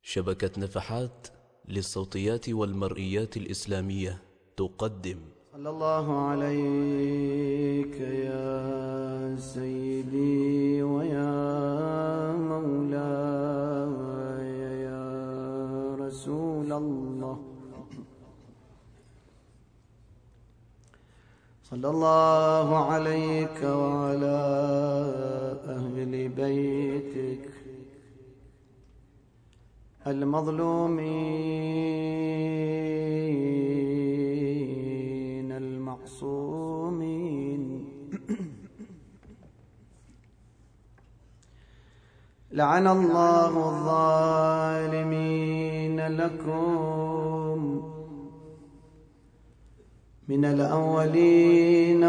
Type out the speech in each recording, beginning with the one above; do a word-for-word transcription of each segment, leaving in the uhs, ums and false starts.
شبكة نفحات للصوتيات والمرئيات الإسلامية تقدم. صلى الله عليك يا سيدي ويا مولاي يا رسول الله. صلى الله عليك وعلى أهل بيتك المظلومين المعصومين. لعن الله الظالمين لكم من الأولين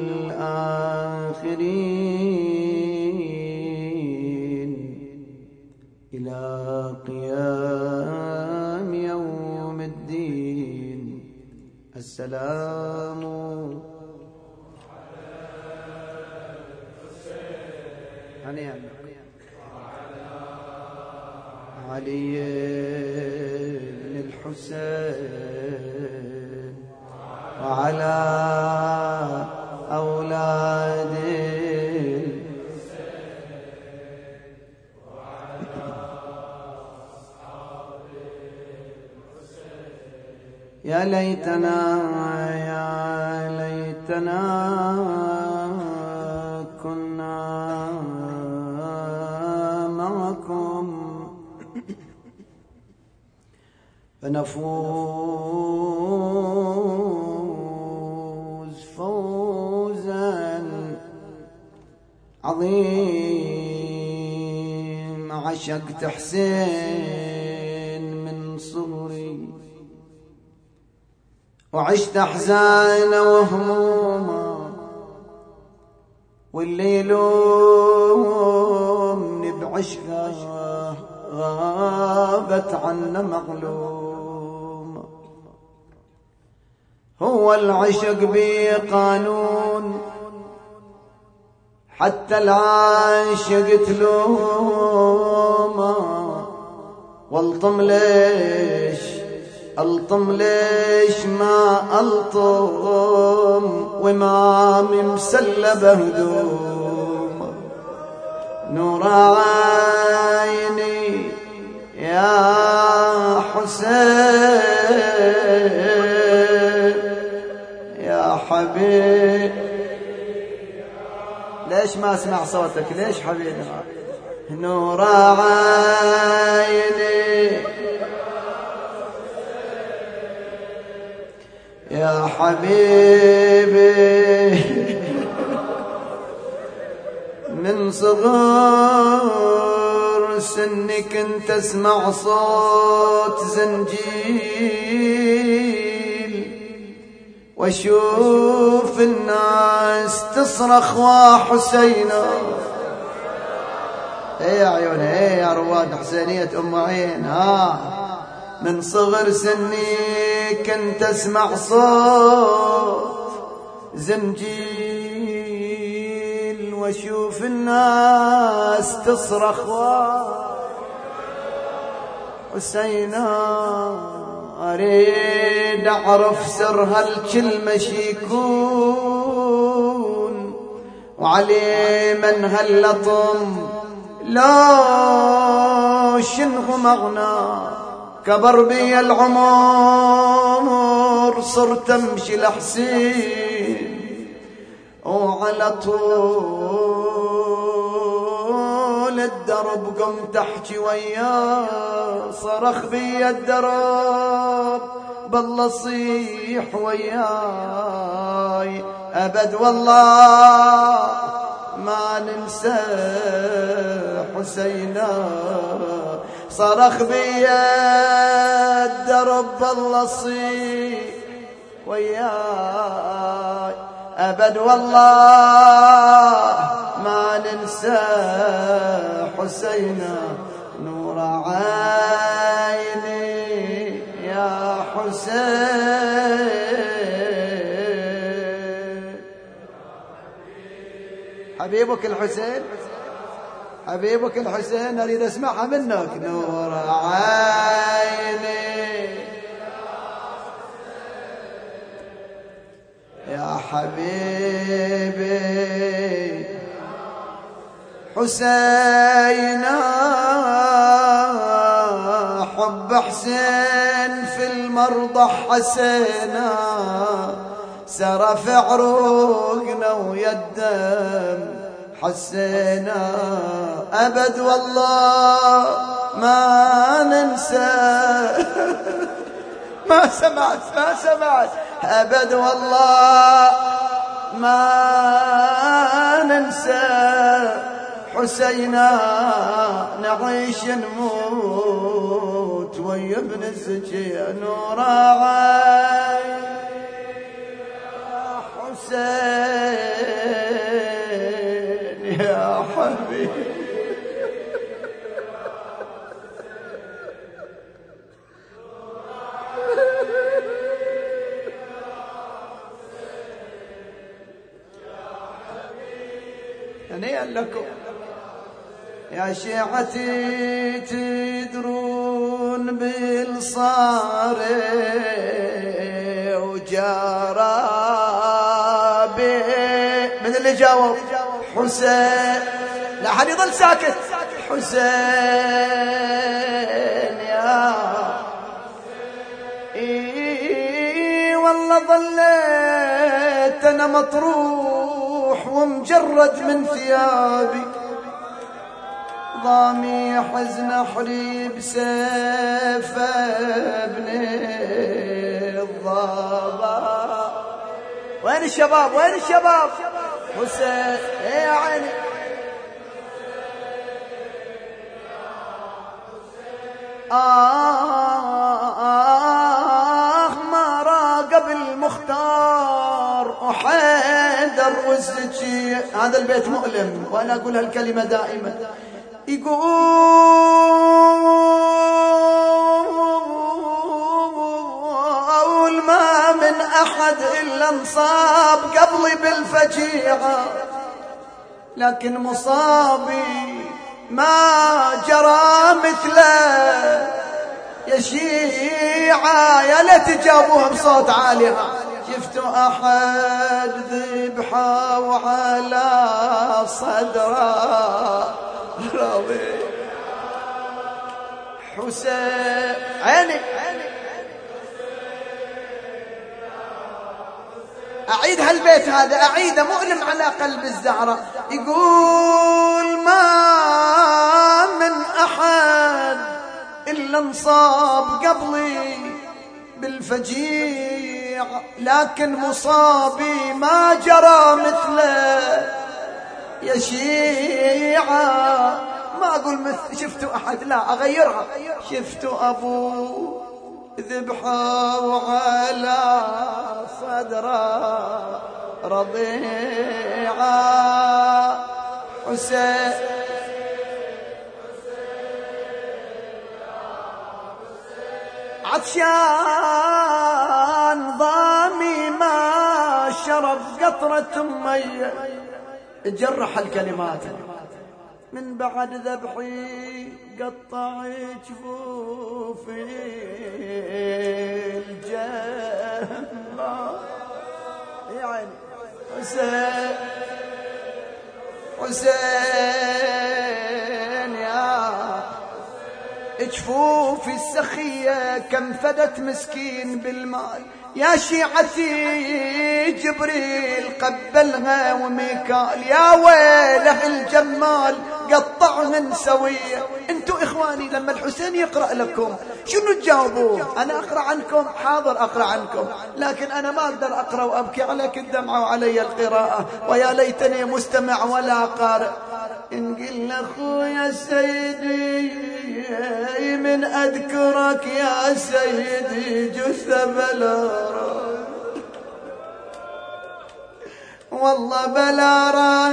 والآخرين إلى قيام يوم الدين. السلام على علي بن الحسين وعلى أولاده يا ليتنا يا ليتنا كنا معكم فنفوز فوزا عظيم. عشقت حسين من صغري وعشت أحزان وهموما، واللي يلومني بعشقه غابت عنا مغلومة. هو العشق بي قانون حتى العاشق تلومه، والطم ليش الطم ليش ما الطم وامامي مسلبه هدوم. نور عيني يا حسين يا حبيب. ليش ما اسمع صوتك؟ ليش حبيبي؟ نور عيني يا حبيبي، من صغر سني كنت اسمع صوت زنجيل واشوف الناس تصرخ وحسينا. ايه يا عيون، ايه يا رواد حسينية ام عين. ها من صغر سني كنت اسمع صوت زنجيل واشوف الناس تصرخ حسينا. اريد اعرف سر هالكلمة شيكون وعلي من هاللطم لا شنو مغنى. كبر بي العمر صرت امشي لحسين وعلى طول الدرب قمت احكي وياه. صرخ بي الدرب بالله صيح وياي ابد والله ما ننسى حسينا. صرخ بي الدرب بالله صيح وياي أبد والله ما ننسى حسينا. نور عيني يا حسين، حبيبك الحسين حبيبك الحسين أريد أسمعها منك. نور عيني يا حبيبي حسينا، حب حسين في المرضى حسينا، سرى في عروقنا ويا الدم حسينا، أبد والله ما ننسى. ما سمعت ما سمعت أبد والله ما ننسى حسينا، نعيش نموت ويا ابن الزكي. نور عين يا حسين يا حبيبي. هنيئا لكم يا شيعتي، تدرون بالصار وجرابي. من اللي جاوب؟ حسين. لا أحد يظل ساكت. حسين يا إيه والله ظليت أنا مطروح ومجرد من ثيابي، ضامي حزن حريب سيف ابن الضباب. وين الشباب وين الشباب؟ حسين يا عيني. آه ما راقب المختار وحيدر والزكي. هذا البيت مؤلم وأنا أقول هالكلمة دائما. يقول ما من أحد إلا انصاب قبلي بالفجيعة، لكن مصابي ما جرى مثله. يا شيعة يا ليت تجاوبوها بصوت عالي. شفتوا أحد ذبحه وعلى صدره راضي حسين عيني. أعيد هالبيت هذا أعيده مؤلم على قلب الزهرة. يقول ما من أحد إلا انصاب قبلي بالفجيع، لكن مصابي ما جرى مثله. يا شيعة ما أقول مثل شفتوا أحد، لا أغيرها. شفتوا أبو ذبحه وعلى صدره رضيعة حسين. عطشان ضامي ما شرب قطرة مية. تجرح الكلمات من بعد ذبحي قطع جفوفي الجنة. يعني حسين حسين يا جفوفي السخية كم فدت مسكين بالمال. يا شيعتي جبريل قبلها وميكال، يا ويله الجمال قطعهن سوية. انتوا اخواني لما الحسين يقرأ لكم شنو تجاوبوه؟ انا اقرأ عنكم حاضر اقرأ عنكم، لكن انا ما اقدر اقرأ وابكي عليك الدمعة وعلي القراءة، ويا ليتني مستمع ولا قارئ. إن قل أخويا سيدي من أذكرك يا سيدي جثة بلا والله بلا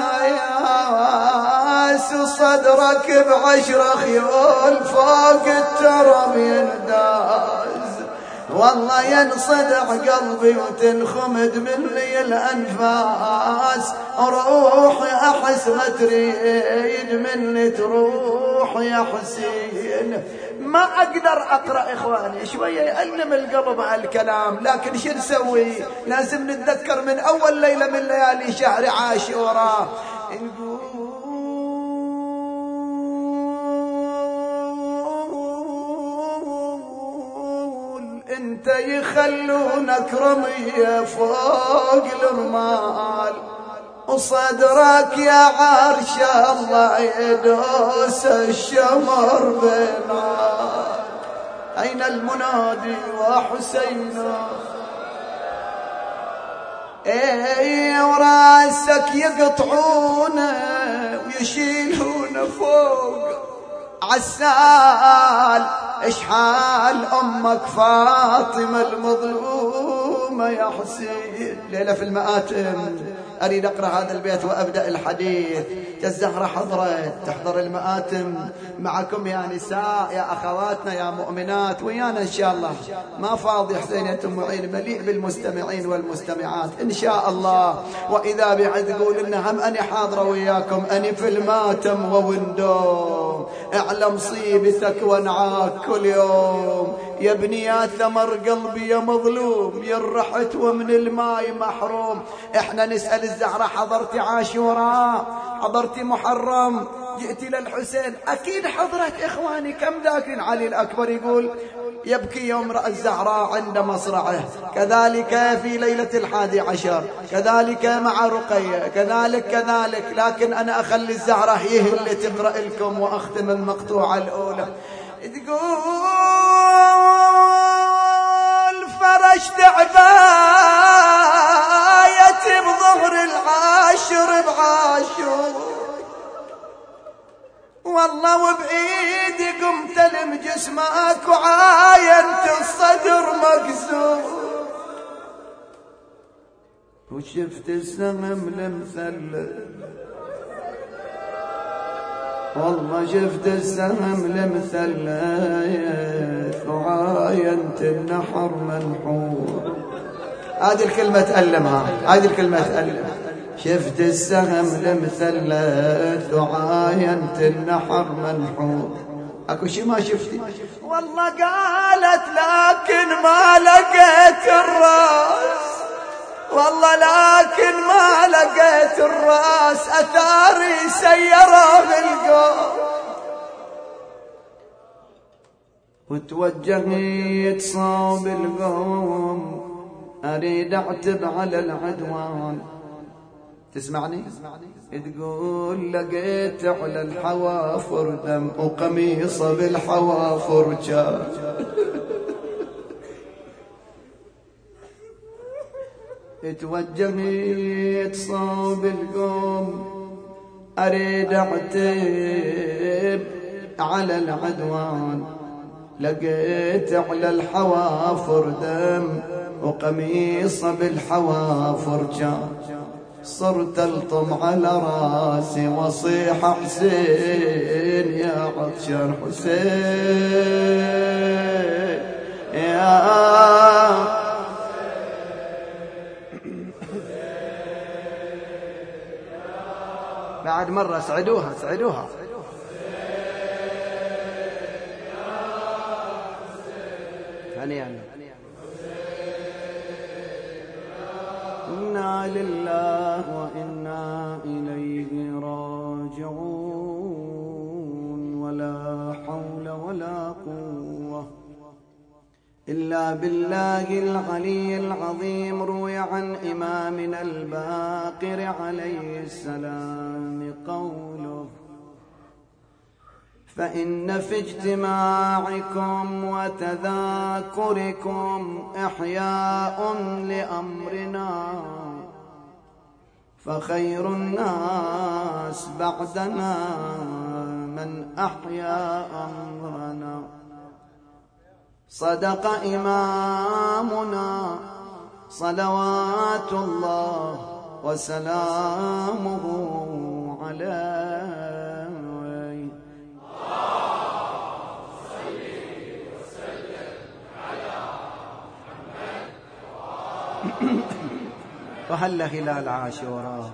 راياس صدرك بعشرة خيول فوق التراب ينداز. والله ينصدع قلبي وتنخمد مني الأنفاس، روحي أحس ما تريد مني تروح يا حسين. ما أقدر أقرأ إخواني، شوية يألم القلب على الكلام، لكن شو نسوي؟ لازم نتذكر من أول ليلة من ليالي شهر عاشوراء. انت يخلونك رمية فوق الرمال، وصدرك يا عرش الله يدوس الشمر بينار. أين المنادي وحسين؟ ايه وراسك يقطعونه ويشيلونه فوق عسال. اشحال امك فاطمة المظلومة يا حسين. ليلة في المآتم أريد أقرأ هذا البيت وأبدأ الحديث. الزهرة حضرت تحضر المآتم معكم يا نساء يا أخواتنا يا مؤمنات، ويانا إن شاء الله. ما فاضي حسينة معين، مليء بالمستمعين والمستمعات إن شاء الله. وإذا بعد تقول إن هم أني حاضرة وياكم، أني في الماتم ووندوم. اعلم صيبتك وانعاك كل يوم يا ابني يا ثمر قلبي يا مظلوم، يا رحت ومن الماي محروم. احنا نسأل الزهرة حضرتي عاشوراء؟ حضرتي محرم؟ جئتي للحسين؟ أكيد حضرت إخواني. كم ذاكرين علي الأكبر يقول يبكي يوم رأى الزهراء عند مصرعه، كذلك في ليلة الحادي عشر، كذلك مع رقية، كذلك كذلك. لكن أنا أخلي الزهرة هي اللي تقرأ لكم وأختم المقطوعة الأولى. تقول فرشت عبايتي بظهر العاشر بعاشور، والله وبإيدي قمت لم جسمك وعاينت الصدر مكسور، وشفت السهم المثلث، والله شفت السهم المثلث وعاينت النحر منحور. هذه الكلمة تألمها، هذه الكلمة تألم. شفت السهم المثلث وعاينت النحر منحور. اكو شي ما شفتي؟ والله قالت لكن ما لقيت الراس، والله لكن ما لقيت الراس، اثاري سيرة بالقوم. وتوجهت صوب القوم اريد اعتب على العدوان. تسمعني؟ تقول لقيت على الحوافر دم وقميصه بالحوافر جاء. توجهت صوب القوم اريد اعتب على العدوان، لقيت على الحوافر دم وقميصه بالحوافر جاء. صرت الطم على راسي وصيح حسين يا عطشان حسين يا بعد مرة سعدوها سعدوها. هنيئا. إنا لله وإنا إليه راجعون، ولا حول ولا قوة إلا بالله العلي العظيم. روي عن إمامنا الباقر عليه السلام قوله: فإن في اجتماعكم وتذاكركم إحياء لأمرنا، فخير الناس بعدنا من أحيا أمرنا. صدق إمامنا صلوات الله وسلامه عليه. وهل هلال عاشوراء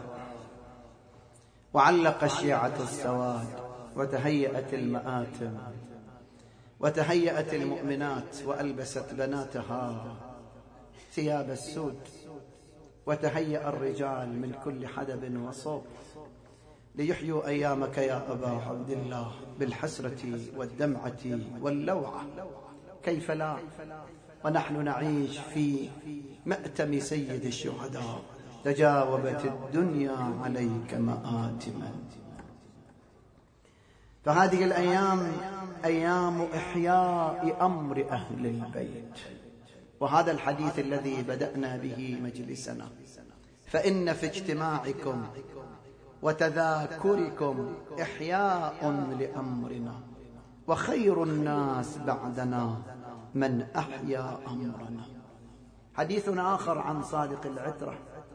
وعلق الشيعة السواد وتهيأت المآتم وتهيأت المؤمنات وألبست بناتها ثياب السود وتهيأ الرجال من كل حدب وصوب ليحيوا أيامك يا أبا عبد الله بالحسرة والدمعة واللوعة. كيف لا ونحن نعيش في مأتم سيد الشهداء. تجاوبت الدنيا عليك مآتما. فهذه الأيام أيام إحياء أمر أهل البيت، وهذا الحديث الذي بدأنا به مجلسنا. فإن في اجتماعكم وتذاكركم إحياء لأمرنا، وخير الناس بعدنا من أحيا أمرنا. حديث آخر عن صادق العترة: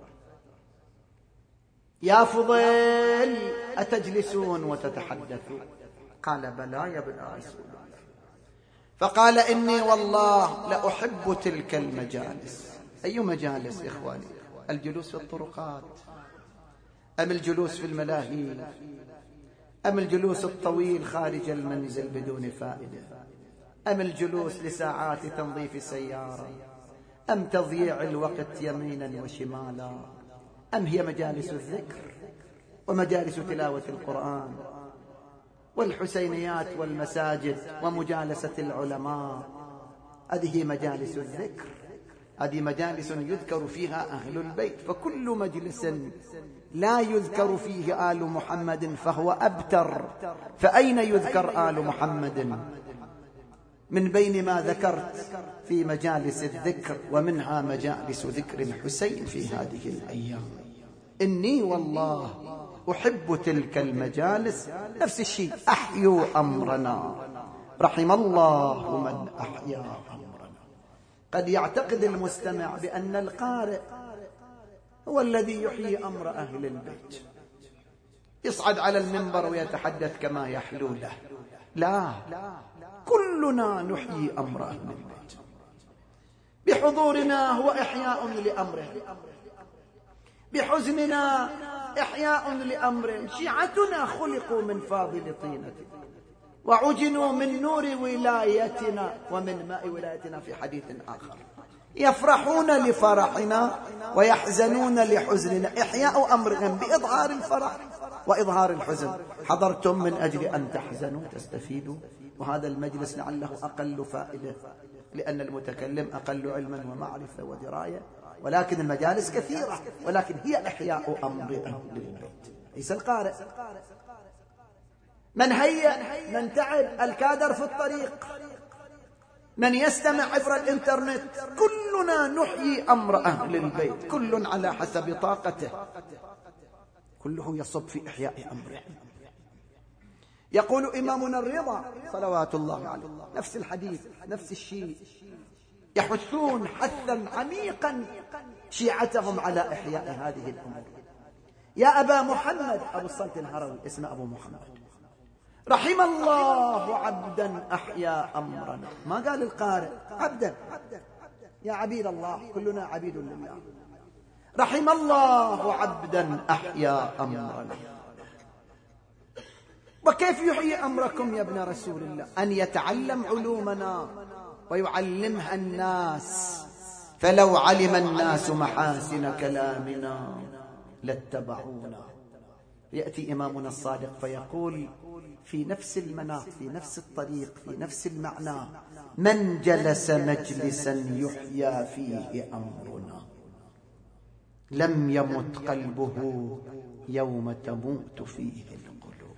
يا فضيل أتجلسون وتتحدثون؟ قال: بلى يا ابن رسول الله. فقال: إني والله لأحب تلك المجالس. أي مجالس إخواني؟ الجلوس في الطرقات، أم الجلوس في الملاهي، أم الجلوس الطويل خارج المنزل بدون فائدة، أم الجلوس لساعات تنظيف سيارة، أم تضييع الوقت يمينا وشمالا، أم هي مجالس الذكر ومجالس تلاوة القرآن والحسينيات والمساجد ومجالسة العلماء؟ هذه مجالس الذكر، هذه مجالس يذكر فيها أهل البيت. فكل مجلس لا يذكر فيه آل محمد فهو أبتر. فأين يذكر آل محمد من بين ما ذكرت في مجالس الذكر؟ ومنها مجالس ذكر الحسين في هذه الأيام. إني والله أحب تلك المجالس. نفس الشيء، أحيوا أمرنا، رحم الله من أحيا أمرنا. قد يعتقد المستمع بأن القارئ هو الذي يحيي أمر أهل البيت، يصعد على المنبر ويتحدث كما يحلو له. لا، كلنا نحيي أمر أهل البيت بحضورنا، هو إحياء لأمره، بحزننا إحياء لأمره. شيعتنا خلقوا من فاضل طينة وعجنوا من نور ولايتنا ومن ماء ولايتنا في حديث آخر. يفرحون لفرحنا ويحزنون لحزننا. إحياء أمرهم بإظهار الفرح وإظهار الحزن. حضرتم من أجل أن تحزنوا تستفيدوا، وهذا المجلس لعله أقل فائدة لأن المتكلم أقل علما ومعرفة ودراية، ولكن المجالس كثيرة، ولكن هي إحياء أمر أهل البيت ليس القارئ. من هيأ، من تعب، الكادر في الطريق، من يستمع عبر الإنترنت، كلنا نحيي أمر أهل البيت، كل على حسب طاقته، كله يصب في إحياء أمره. يقول إمامنا الرضا صلوات الله عليه نفس الحديث نفس الشيء، يحثون حثا عميقا شيعتهم على إحياء هذه الأمور. يا أبا محمد، أبو الصلت الهروي اسمه أبو محمد، رحم الله عبدا أحيا أمرنا. ما قال القارئ عبدا، يا عبيد الله، كلنا عبيد لله. رحم الله عبدا أحيا أمرنا. وكيف يحيي أمركم يا ابن رسول الله؟ أن يتعلم علومنا ويعلمها الناس. فلو علم الناس محاسن كلامنا لاتبعونا. يأتي إمامنا الصادق فيقول في نفس المناط، في نفس الطريق، في نفس المعنى: من جلس مجلسا يحيى فيه أمرنا لم يمت قلبه يوم تموت فيه القلوب.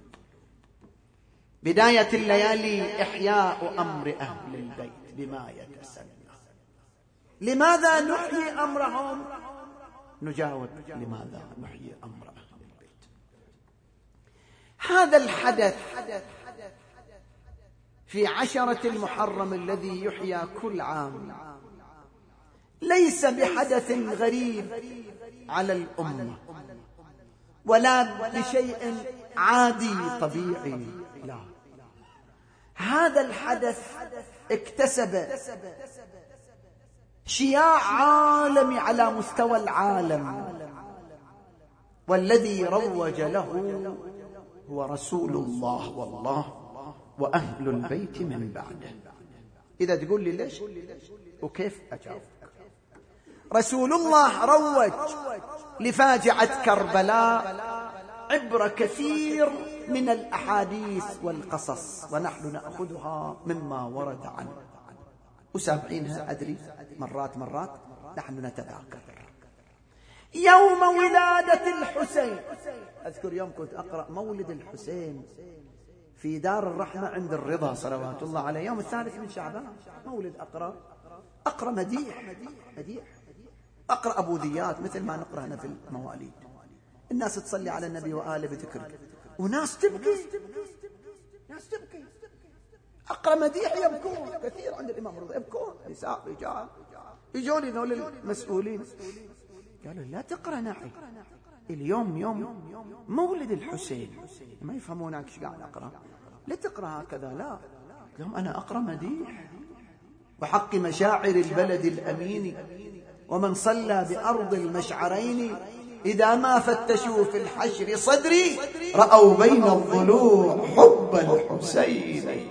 بداية الليالي إحياء أمر أهل البيت بما يتسنى. لماذا نحيي أمرهم؟ نجاوب لماذا نحيي أمر أهل البيت. هذا الحدث في عشرة المحرم الذي يحيى كل عام ليس بحدث غريب على الأمة ولا بشيء عادي طبيعي، لا، هذا الحدث اكتسب شياع عالمي على مستوى العالم، والذي روج له هو رسول الله والله وأهل البيت من بعده. إذا تقول لي ليش وكيف أجاوب. رسول الله روج لفاجعة كربلاء عبر كثير من الأحاديث والقصص، ونحن نأخذها مما ورد عنه وسامعينها أدري مرات مرات نحن نتذاكر. يوم ولادة الحسين، أذكر يوم كنت أقرأ مولد الحسين في دار الرحمة عند الرضا صلوات الله عليه، يوم الثالث من شعبان مولد أقرأ أقرأ مديح مديح أقرأ أبو ذيات مثل ما نقرأ هنا في المواليد، الناس تصلي على النبي وآله بذكر وناس تبكي ناس تبكي. أقرأ مديح يبكون كثير عند الإمام الرضا، يبكون نساء رجال. يجوا لي ذول المسؤولين قالوا لا تقرأ نعي، اليوم يوم مولد الحسين، ما يفهمون ايش قاعد أقرأ، لا تقرأ هكذا، لا اليوم أنا أقرأ مديح وحق مشاعر البلد الأمين، ومن صلى بأرض المشعرين إذا ما فتشوا في الحشر صدري رأوا بين الضلوع حب الحسين.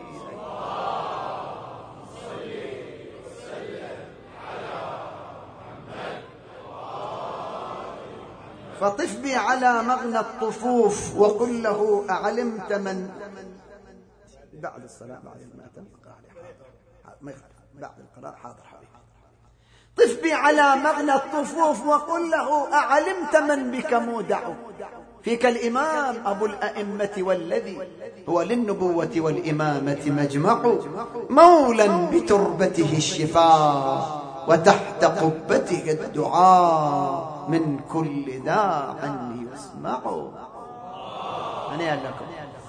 فطف بي على مغنى الطفوف وقل له أعلمت من بعد الصلاة بعد المأتم بعد القراءة حاضر حبيبي. طف بي على مغنى الطفوف وقل له أعلمت من بك مودع، فيك الإمام أبو الأئمة والذي هو للنبوة والإمامة مجمع، مولا بتربته الشفاء وتحت قبته الدعاء من كل داع يسمع. هنيئا لكم.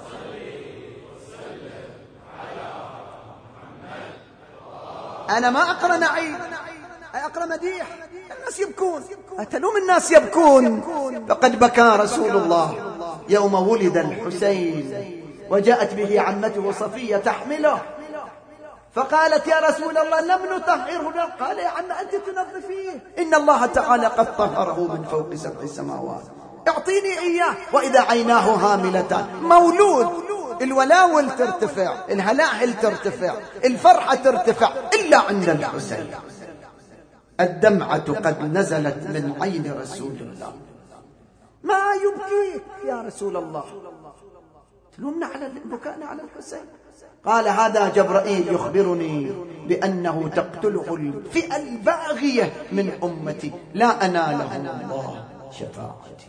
أنا ما أقرأ نعيد، أقرأ مديح. الناس يبكون، أتلوم الناس يبكون. فقد بكى رسول الله يوم ولد الحسين وجاءت به عمته صفية تحمله، فقالت يا رسول الله لم نطهره. قال يا عم أنت تنظفيه، إن الله تعالى قد طهره من فوق سبع السماوات، اعطيني إياه. وإذا عيناه هاملتان، مولود الولاول ترتفع، الهلاهل ترتفع، الفرحة ترتفع، إلا عند الحسين الدمعة قد نزلت من عين رسول الله. ما يبكيك يا رسول الله؟ تلومنا على بكاءنا على الحسين. قال هذا جبرائيل يخبرني بأنه تقتله الفئة الباغية من أمتي لا أناله الله شفاعتي.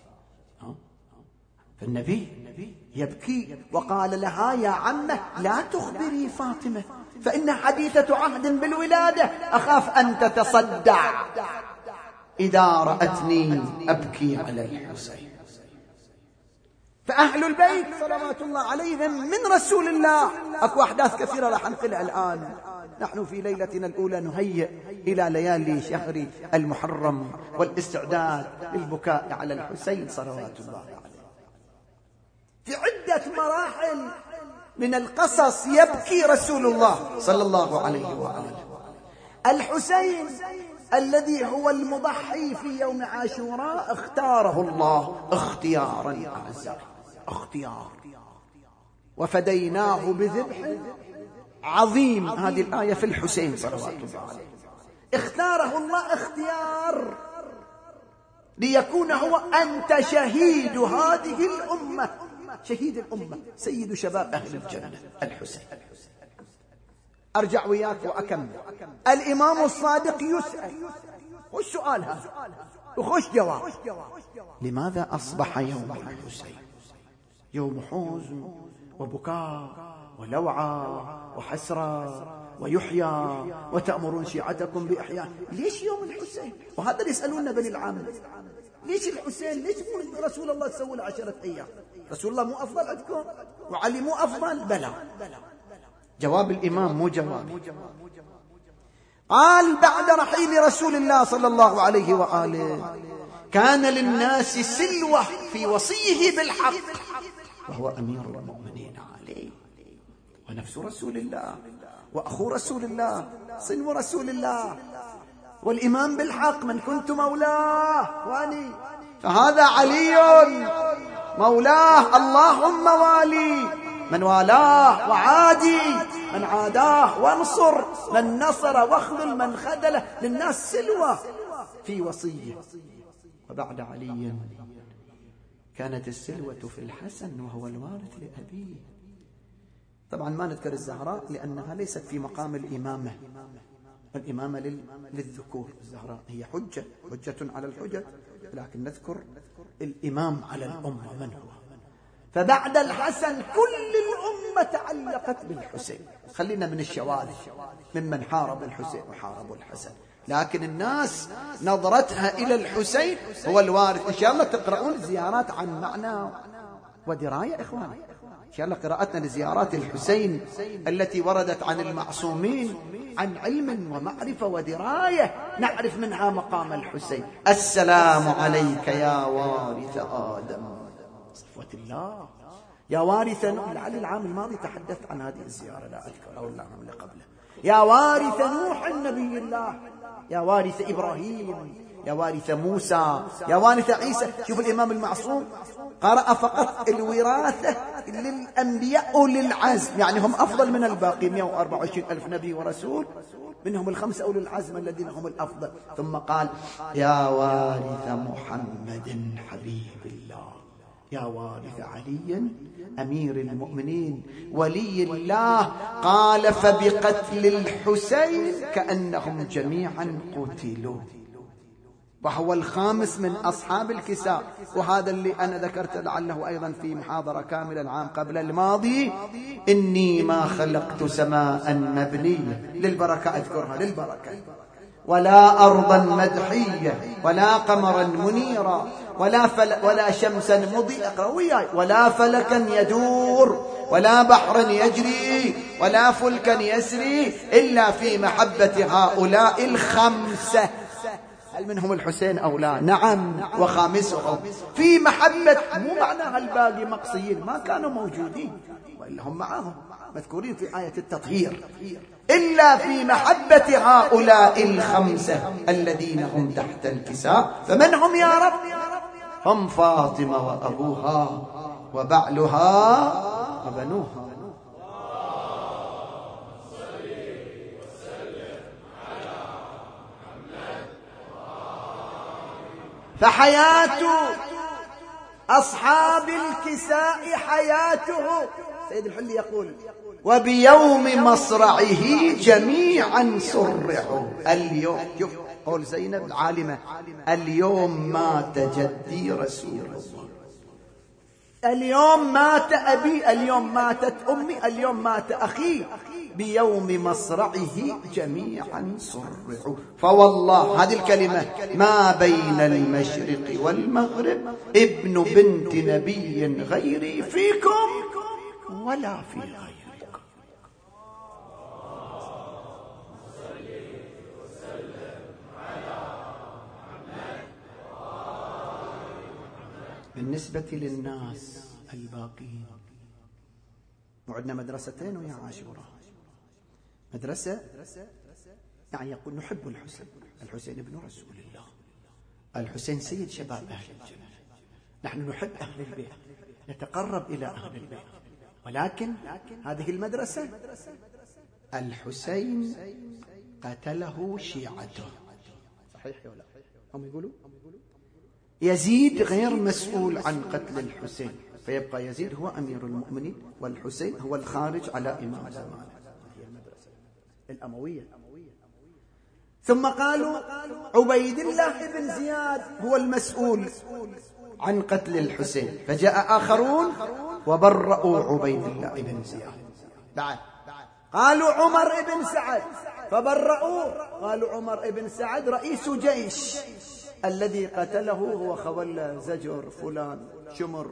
فالنبي يبكي وقال لها يا عمه لا تخبري فاطمة فإن حديثة عهد بالولادة، أخاف أن تتصدع إذا رأتني أبكي على الحسين. فأهل البيت صلوات الله عليهم من رسول الله أكو أحداث كثيرة راح نقلها الآن. نحن في ليلتنا الأولى نهيئ إلى ليالي شهر المحرم والاستعداد للبكاء على الحسين صلوات الله عليه. في عدة مراحل من القصص يبكي رسول الله صلى الله عليه وآله. الحسين الذي هو المضحي في يوم عاشوراء اختاره الله اختيارا أعزائي، اختيار. وفديناه بذبح عظيم، هذه الآية في الحسين صلوات الله عليه. اختاره الله اختيار ليكون هو أنت شهيد هذه الأمة، شهيد الأمة، سيد شباب أهل الجنة الحسين. أرجع وياك وأكمل. الإمام الصادق يسأل، والسؤال هذا وخش جواب، لماذا أصبح يوم الحسين يوم حزن وبكاء ولوعة وحسرة ويحيى وتأمرون شيعتكم بإحياء؟ ليش يوم الحسين؟ وهذا اللي يسألوننا بني العامة، ليش الحسين؟ ليش يقول رسول الله تسوي له عشرة أيام؟ رسول الله مو أفضل عندكم؟ وعلي مو أفضل؟ بلى. جواب الإمام مو جواب. قال بعد رحيل رسول الله صلى الله عليه وآله كان للناس سلوة في وصيه بالحق، وهو أمير المؤمنين عليه ونفس رسول الله وأخو رسول الله صنو رسول الله. والإمام بالحق من كنت مولاه واني، فهذا علي مولاه، اللهم والي من والاه وعادي من عاداه، وانصر من نصر واخذل من خذله، للناس سلوى في وصية. وبعد علي كانت السلوة في الحسن وهو الوارث لأبيه. طبعا ما نذكر الزهراء لأنها ليست في مقام الإمامة، والإمامة للذكور، الزهراء هي حجة حجة على الحجج، لكن نذكر الإمام على الأمة من هو. فبعد الحسن كل الأمة تعلقت بالحسين، خلينا من الشواذ ممن حارب الحسين وحاربوا الحسن، لكن الناس نظرتها إلى الحسين هو الوارث. إن شاء الله تقرؤون زيارات عن معنى ودراية إخواني، إن شاء الله قراءتنا لزيارات الحسين التي وردت عن المعصومين عن علم ومعرفة ودراية نعرف منها مقام الحسين. السلام عليك يا وارث آدم صفوة الله، يا وارث نوح. لعل العام الماضي تحدثت عن هذه الزيارة، لا أذكر، أو العام اللي قبله. يا وارث نوح النبي الله، يا وارث إبراهيم، يا وارث موسى، يا وارث عيسى. شوف الإمام المعصوم قرأ فقط الوراثة للأنبياء أولي العزم، يعني هم أفضل من الباقي، مئة وأربعة وعشرين ألف نبي ورسول، منهم الخمسة أولي العزم الذين هم الأفضل. ثم قال يا وارث محمد حبيب الله، يا وارث علي أمير المؤمنين ولي الله. قال فبقتل الحسين كأنهم جميعا قتلوا، وهو الخامس من أصحاب الكساء. وهذا اللي أنا ذكرت لعله أيضا في محاضرة كاملة العام قبل الماضي، إني ما خلقت سماء مبنية للبركة، أذكرها للبركة، ولا أرضا مدحية، ولا قمرا منيرا، ولا, فل ولا شمسا مضيئة، ولا فلكا يدور، ولا بحرا يجري، ولا فلكا يسري، إلا في محبة هؤلاء الخمسة. هل منهم الحسين أو لا؟ نعم، وخامسهم في محبة. مو معناها الباقي مقصيين، ما كانوا موجودين، وإلا هم معهم مذكورين في آية التطهير، إلا في محبة هؤلاء الخمسة الذين هم تحت الكساء. فمن هم يا رب؟ هم فاطمة وأبوها وبعلها وبنوها. فحياة أصحاب الكساء حياته، سيد الحلي يقول وبيوم مصرعه جميعا صرعوا. اليوم شوف قول زينب العالمة، اليوم مات جدي رسول الله، اليوم مات أبي، اليوم ماتت أمي، اليوم مات أخي، بيوم مصرعه جميعا صرعوا. فوالله هذه الكلمة ما بين المشرق والمغرب ابن بنت نبي غيري فيكم ولا في غيركم. بالنسبة للناس الباقين، وعندنا مدرستين ويا عاشوراء. مدرسة يعني يقول نحب الحسين، الحسين ابن رسول الله، الحسين سيد شباب أهل الجنة، نحن نحب أهل البيت، نتقرب إلى أهل البيت، ولكن هذه المدرسة الحسين قتله شيعته. صحيح ولا لا؟ هم يقولوا يزيد غير مسؤول عن قتل الحسين، فيبقى يزيد هو أمير المؤمنين والحسين هو الخارج على إمام زمانه. هي المدرسة الأموية. ثم قالوا عبيد الله بن زياد هو المسؤول عن قتل الحسين، فجاء آخرون وبرأوا عبيد الله بن زياد. بعد قالوا عمر بن سعد فبرأوه، قالوا عمر بن سعد رئيس جيش الذي قتله هو خولة زجر فلان شمر.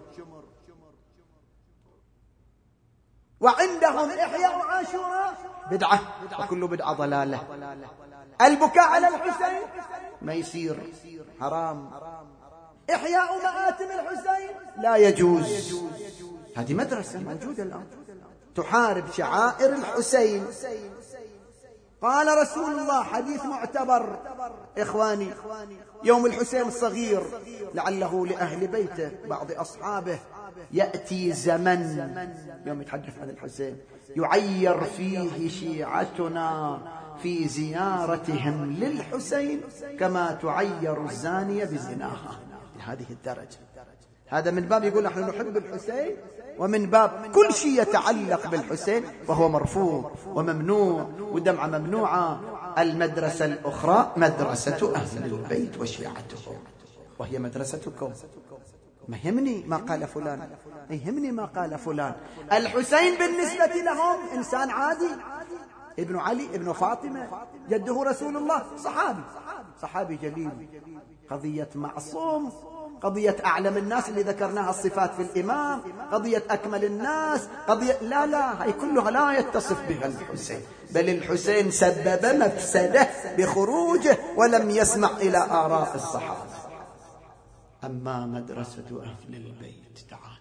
وعندهم إحياء عاشوراء بدعة، وكل بدعة ضلالة. البكاء على الحسين ما يصير، حرام. إحياء مآتم الحسين لا يجوز. هذه مدرسة موجودة الآن تحارب شعائر الحسين قال رسول الله، حديث معتبر إخواني، يوم الحسين الصغير لعله لأهل بيته بعض أصحابه يأتي زمن يوم يتحدث عن الحسين يعير فيه شيعتنا في زيارتهم للحسين كما تعير الزانية بزناها، لهذه الدرجة. هذا من باب يقول نحن نحب الحسين، ومن باب كل شيء يتعلق بالحسين فهو مرفوض وممنوع ودمعة ممنوعة. المدرسة الأخرى مدرسة أهل البيت وشيعتهم، وهي مدرستكم. ما يهمني ما قال فلان، ما يهمني ما قال فلان. الحسين بالنسبة لهم إنسان عادي، ابن علي ابن فاطمة جده رسول الله، صحابي صحابي جليل. قضية معصوم، قضية أعلم الناس اللي ذكرناها الصفات في الإمام، قضية أكمل الناس، قضية لا لا هي كلها لا يتصف بها الحسين، بل الحسين سبب مفسدة بخروجه ولم يسمع إلى آراء الصحابة. أما مدرسة أهل البيت تعال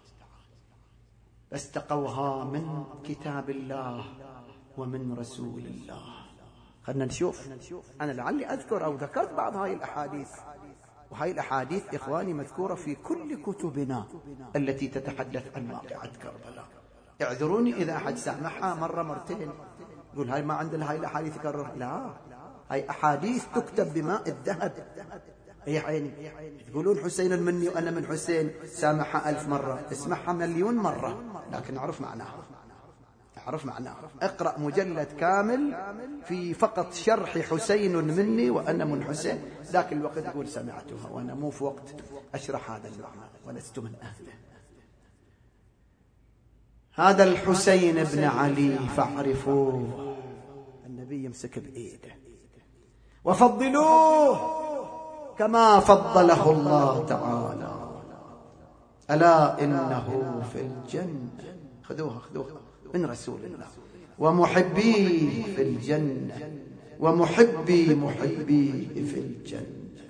استقوها من كتاب الله ومن رسول الله. خلنا نشوف. أنا لعلي أذكر أو ذكرت بعض هاي الأحاديث، وهاي الأحاديث إخواني مذكورة في كل كتبنا التي تتحدث عن واقعة كربلاء. اعذروني إذا أحد سامحها مرة مرتين يقول هاي ما عندنا هاي الأحاديث تكرر، لا، هاي أحاديث تكتب بماء الذهب. أي عيني تقولون حسين مني وأنا من حسين، سامحها ألف مرة، اسمعها مليون مرة، لكن أعرف معناها، أعرف معناها. اقرأ مجلد كامل في فقط شرح حسين مني وأنا من حسين، ذاك الوقت يقول سمعتها وأنا مو في وقت أشرح هذا المعنى ولست من أهله. هذا الحسين بن علي فاعرفوه. النبي يمسك بإيده وفضلوه كما فضله الله تعالى. ألا إنه في الجنة، خذوها خذوها من رسول الله، ومحبيه في الجنة ومحبي محبيه في الجنة.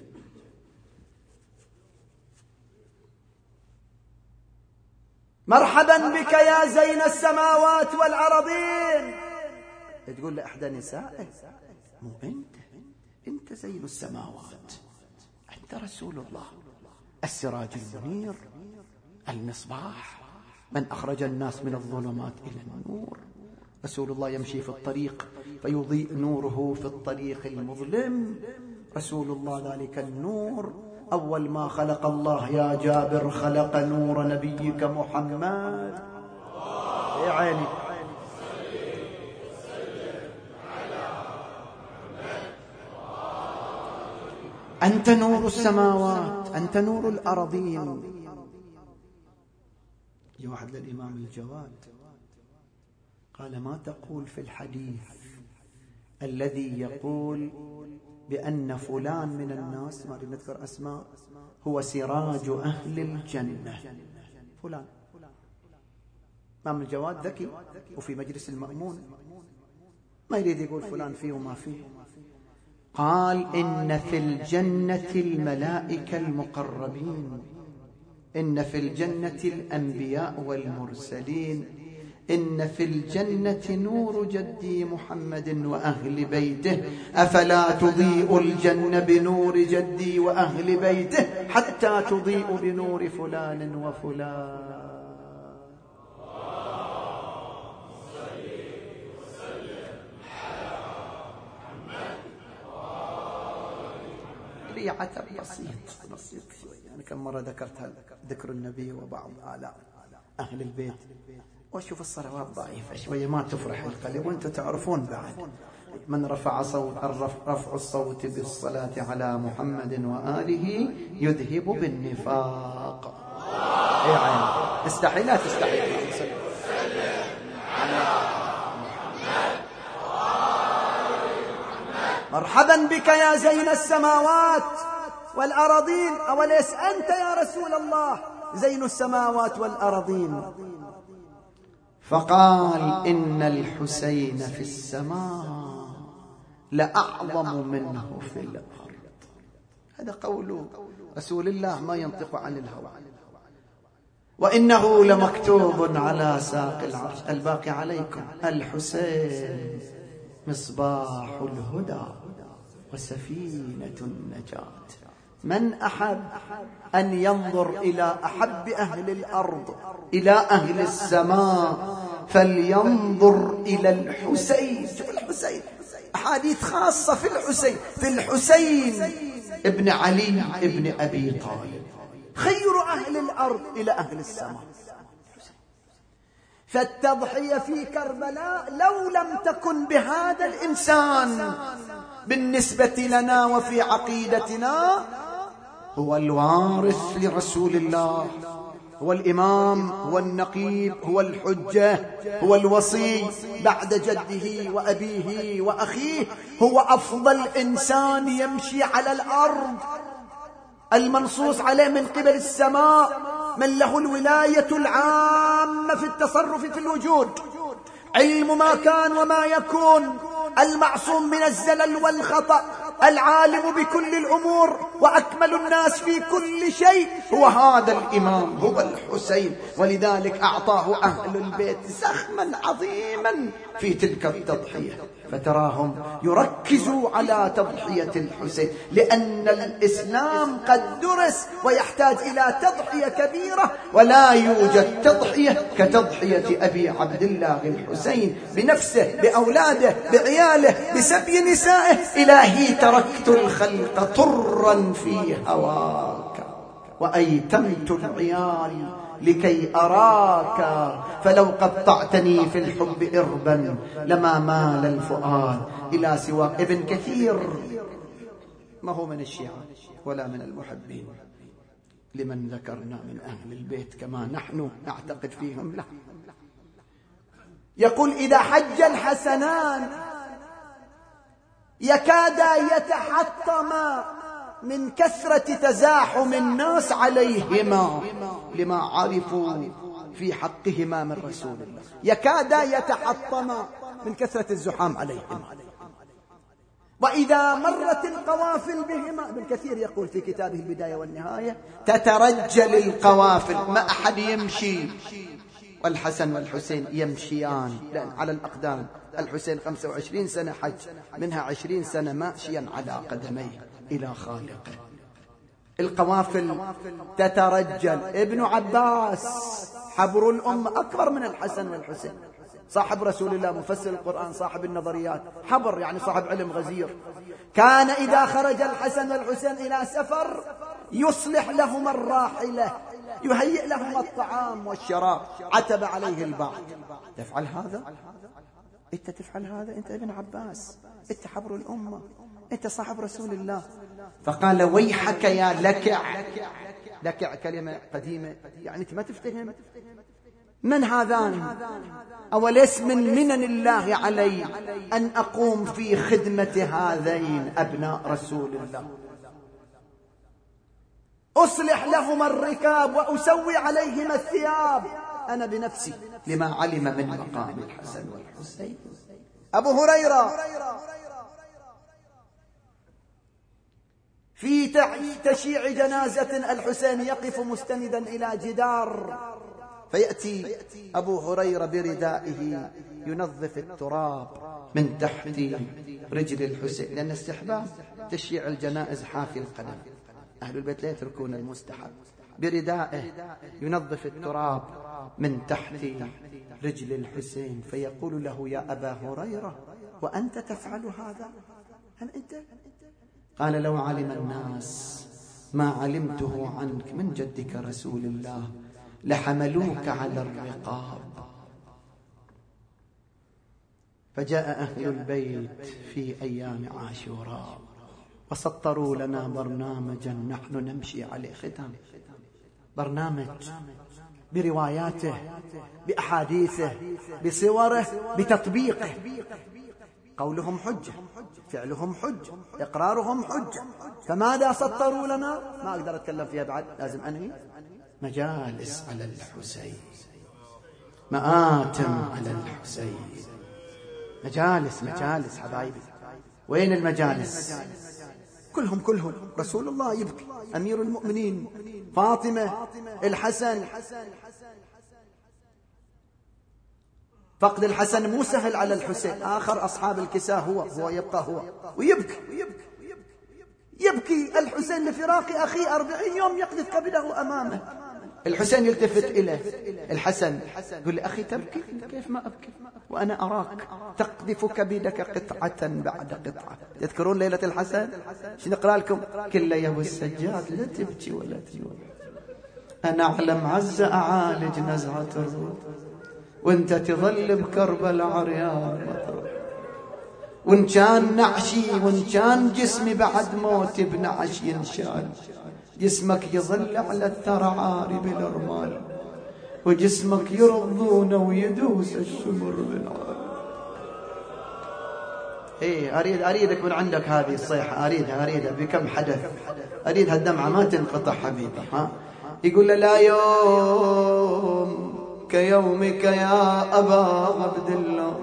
مرحبا بك يا زين السماوات والأرضين. تقول لإحدى نسائه مو أنت، أنت زين السماوات، أنت رسول الله، السراج المنير، المصباح، من أخرج الناس من الظلمات إلى النور. رسول الله يمشي في الطريق فيضيء نوره في الطريق المظلم. رسول الله ذلك النور. أول ما خلق الله يا جابر خلق نور نبيك محمد. يا عيني أنت نور السماوات، أنت نور الأرضين. جاء واحد للإمام الجواد قال ما تقول في الحديث الذي يقول بأن فلان من الناس، ما نذكر أسماء، هو سراج أهل الجنة فلان. إمام الجواد ذكي وفي مجلس المأمون، ما يريد يقول فلان فيه وما فيه. قال إن في الجنة الملائكة المقربين، إن في الجنة الأنبياء والمرسلين، إن في الجنة نور جدي محمد وأهل بيته، أفلا تضيء الجنة بنور جدي وأهل بيته حتى تضيء بنور فلان وفلان. عتب بسيط بسيط شوي. أنا كم مرة ذكرت ذكر النبي وبعض آلاء أهل البيت، وأشوف الصلوات ضعيفة شوية ما تفرح القلب، وأنتم تعرفون بعد من رفع صوت رفع الصوت بالصلاة على محمد وآله يذهب بالنفاق. أي عين استحي لا تستحي. مرحبا بك يا زين السماوات والأرضين. أوليس أنت يا رسول الله زين السماوات والأرضين؟ فقال إن الحسين في السماء لأعظم منه في الأرض. هذا قول رسول الله ما ينطق عن الهوى. وإنه لمكتوب على ساق العرش. الباقي عليكم الحسين مصباح الهدى وسفينة النجاة. من أحب أن ينظر إلى أحب أهل الأرض إلى أهل السماء فلينظر إلى الحسين. شوف الحسين، أحاديث خاصة في الحسين، في الحسين ابن علي ابن أبي طالب، خير أهل الأرض إلى أهل السماء. فالتضحية في كربلاء لو لم تكن بهذا الإنسان بالنسبة لنا وفي عقيدتنا، هو الوارث لرسول الله، هو الإمام، هو النقيب، هو الحجة، هو الوصي بعد جده وأبيه وأخيه، هو أفضل إنسان يمشي على الأرض، المنصوص عليه من قبل السماء، من له الولاية العامة في التصرف في الوجود، علم ما كان وما يكون، المعصوم من الزلل والخطأ، العالم بكل الأمور، وأكمل الناس في كل شيء، هو هذا الإمام، هو الحسين. ولذلك أعطاه أهل البيت زخما عظيما في تلك التضحية، فتراهم يركزوا على تضحية الحسين، لأن الإسلام قد درس ويحتاج إلى تضحية كبيرة، ولا يوجد تضحية كتضحية أبي عبد الله الحسين بنفسه، بأولاده، بعياله، بسبي نسائه. إلهي تركت الخلق طرا في هواك وأيتمت العيال لكي أراك، فلو قطعتني في الحب إربا لما مال الفؤاد إلى سواك. ابن كثير ما هو من الشيعة ولا من المحبين لمن ذكرنا من أهل البيت كما نحن نعتقد فيهم، لا، يقول إذا حج الحسنان يكادا يتحطما من كثرة تزاحم الناس عليهما لما عرفوا في حقهما من رسول الله، يكادا يتحطما من كثرة الزحام عليهما. وإذا مرت القوافل بهما، ابن كثير يقول في كتابه البداية والنهاية تترجل القوافل، ما أحد يمشي، والحسن والحسين يمشيان على الأقدام. الحسين خمسة وعشرين سنة حج، منها عشرين سنة ماشيا على قدميه إلى خالقه. القوافل تترجل. ابن عباس حبر الأمة أكبر من الحسن والحسين، صاحب رسول الله، مفسر القرآن، صاحب النظريات، حبر يعني صاحب علم غزير. كان إذا خرج الحسن والحسين إلى سفر يصلح لهما الراحلة، يهيئ لهما الطعام والشراب، عتب عليه البعض. تفعل هذا؟ أنت تفعل هذا؟ أنت ابن عباس، أنت حبر الأمة، أنت صاحب رسول الله. فقال ويحك يا لكع. لكع كلمة قديمة يعني أنت ما تفتهم من هذان؟ أوليس من منن الله علي أن أقوم في خدمة هذين أبناء رسول الله، أصلح لهما الركاب وأسوي عليهما الثياب أنا بنفسي، لما علم من مقام الحسن والحسين. أبو هريرة في تشييع جنازة الحسين يقف مستندا إلى جدار، فيأتي أبو هريرة بردائه ينظف التراب من تحت رجل الحسين، لأن استحباب تشييع الجنائز حافي القدم، أهل البيت لا يتركون المستحب. بردائه ينظف التراب من تحت رجل الحسين، فيقول له يا أبا هريرة وأنت تفعل هذا؟ هل أنت؟ قال لو علم الناس ما علمته عنك من جدك رسول الله لحملوك على الرقاب. فجاء أهل البيت في أيام عاشوراء وسطروا لنا برنامجا نحن نمشي عليه، ختام برنامج برواياته، بأحاديثه، بصوره، بتطبيقه. قولهم حجة، فعلهم حجة، إقرارهم حجة، فماذا سطروا لنا؟ ما أقدر أتكلم فيها بعد، لازم أنهي. مجالس على الحسين، مآتم على الحسين، مجالس مجالس حبايبي. وين المجالس؟ كلهم كلهم رسول الله يبكي، أمير المؤمنين، فاطمة، الحسن، فقد الحسن مو سهل على الحسين. آخر أصحاب الكساء هو هو يبقى هو ويبكي يبكي الحسين لفراق أخيه أربعين يوم يقذف كبده أمامه. الحسين يلتفت إليه الحسن يقول لي أخي تبكي؟ كيف ما أبكي وأنا أراك تقذف كبدك قطعة بعد قطعة. تذكرون ليلة الحسن؟ شو نقرأ لكم؟ كل يا أبو السجاد لا تبكي ولا تجوع، أنا أعلم عز أعالج نزعة الروح، وانت تظل بكربلاء عريان مطروح، وان كان نعشي وان كان جسمي بعد موتي بنعش ينشال، جسمك يظل على الثرى عاري بالرمال، وجسمك يرضون ويدوس الشمر بالعال. ايه اريد اريدك من عندك هذه الصيحه، اريدها اريدها بكم حدث، اريد هالدمعه ما تنقطع حبيبي. ها يقول له لا يوم كيومك يا ابا عبد الله،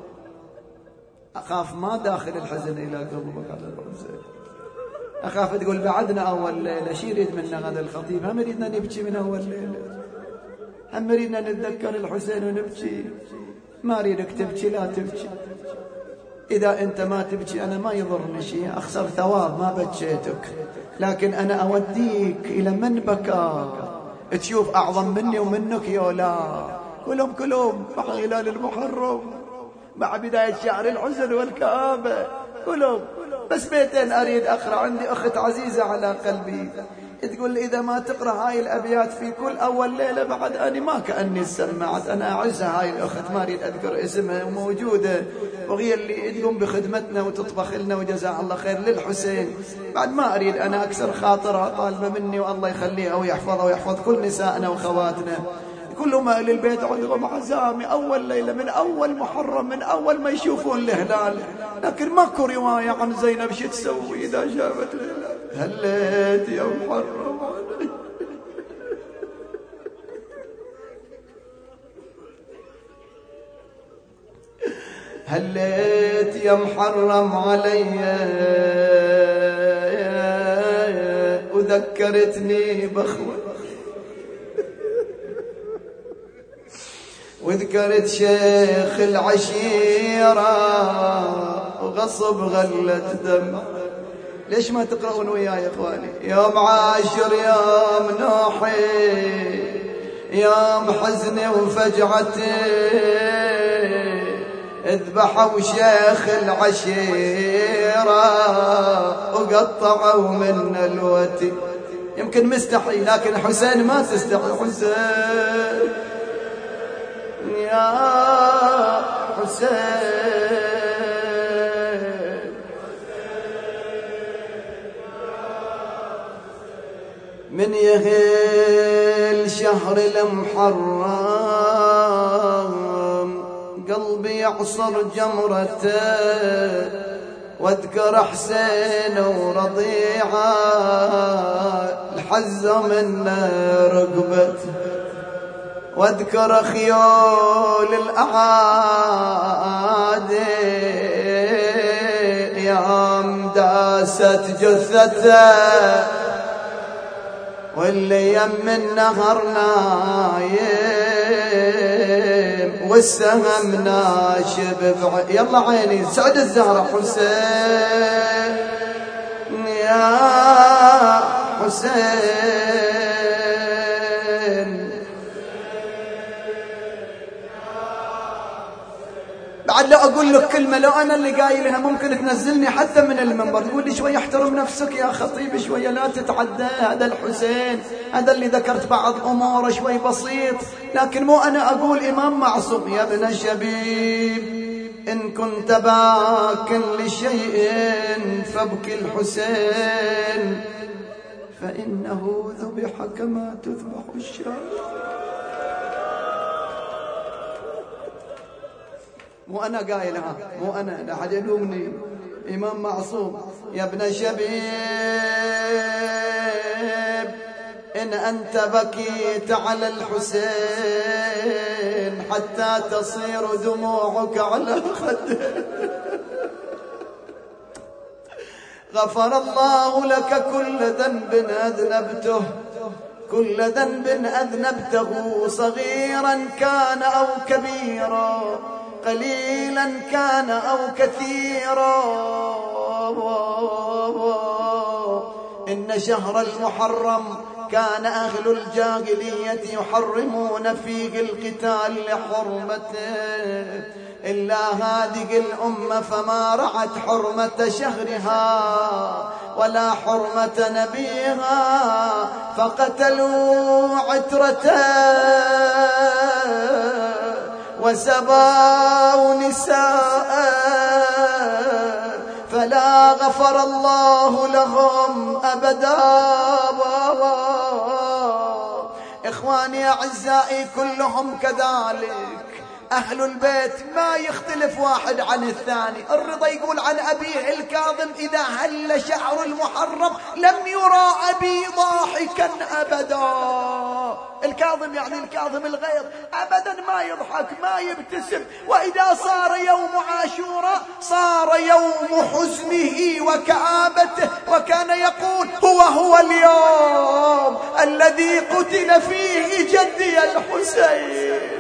اخاف ما داخل الحزن الى قلبك على الحسين، اخاف تقول بعدنا اول ليله، شي يريد منا هذا الخطيب؟ هم يريدنا نبكي من اول ليله، هم يريدنا نتذكر الحسين ونبكي. ما اريدك تبكي لا تبكي، إذا أنت ما تبكي أنا ما يضرني شيء، أخسر ثواب ما بكيتك، لكن أنا أوديك إلى من بكى تشوف أعظم مني ومنك يولا. كلهم كلهم مع هلال المحرم، مع بداية شعر الحزن والكآبة، كلهم. بس بيتين أريد أقرأ، عندي أخت عزيزة على قلبي تقول لي إذا ما تقرأ هاي الأبيات في كل أول ليلة بعد أنا ما كأني سمعت. أنا أعزها هاي الأخت، ما أريد أذكر اسمها وموجودة، وهي اللي تقوم بخدمتنا وتطبخ لنا وجزاها الله خير للحسين. بعد ما أريد أنا أكسر خاطرها، طالبة مني والله يخليها ويحفظها ويحفظ كل نسائنا وخواتنا. كلهم أهل البيت عندهم عزامي أول ليلة من أول محرم، من أول ما يشوفون الهلال، لكن ماكو رواية عن زينب شو تسوي إذا شافت الهلال. هليت يا محرم علي، هليت يا محرم علي، وذكرتني بأخوة، وذكرت شيخ العشيرة وغصب غلت دم. ليش ما تقرؤون وياي يا اخواني؟ يوم عاشر يوم نوحي، يوم حزني وفجعتي، اذبحوا شيخ العشيرة وقطعوا من الوتي. يمكن مستحي لكن حسين ما تستحي. حسين يا حسين، من يهل شهر المحرم قلبي يعصر جمرته، واذكر حسين ورضيعه الحزة من رقبته، واذكر خيول الأعادي يوم داست جثته، واللي يم النهر نايم والسهم ناشب بعين. يلا عيني سعد الزهرة حسين يا حسين. بعد لو أقول لك كلمة لو أنا اللي قايلها ممكن تنزلني حتى من المنبر، تقول لي شوي احترم نفسك يا خطيب، شوية لا تتعدى، هذا الحسين، هذا اللي ذكرت بعض أموره شوي بسيط، لكن مو أنا أقول إمام معصوم. يا ابن شبيب إن كنت باك لشيء فابكي الحسين، فإنه ذبح كما تذبح الشاة. مو أنا قايلها، مو أنا، لا أحد يلومني، إمام معصوم. يا ابن شبيب إن أنت بكيت على الحسين حتى تصير دموعك على خده، غفر الله لك كل ذنب أذنبته، كل ذنب أذنبته صغيرا كان أو كبيرا قليلا كان أو كثيرا إن شهر المحرم كان أهل الجاهلية يحرمون فيه القتال لحرمته، إلا هذه الأمة فما رعت حرمة شهرها ولا حرمة نبيها، فقتلوا عترته وسبوا نساءه، فلا غفر الله لهم أبدا. إخواني أعزائي كلهم كذلك، أهل البيت ما يختلف واحد عن الثاني. الرضا يقول عن أبيه الكاظم إذا هل شهر المحرم لم يرى أبي ضاحكا أبدا. الكاظم يعني الكاظم الغيظ، أبدا ما يضحك ما يبتسم، وإذا صار يوم عاشوراء صار يوم حزنه وكآبته، وكان يقول هو هو اليوم الذي قتل فيه جدي الحسين.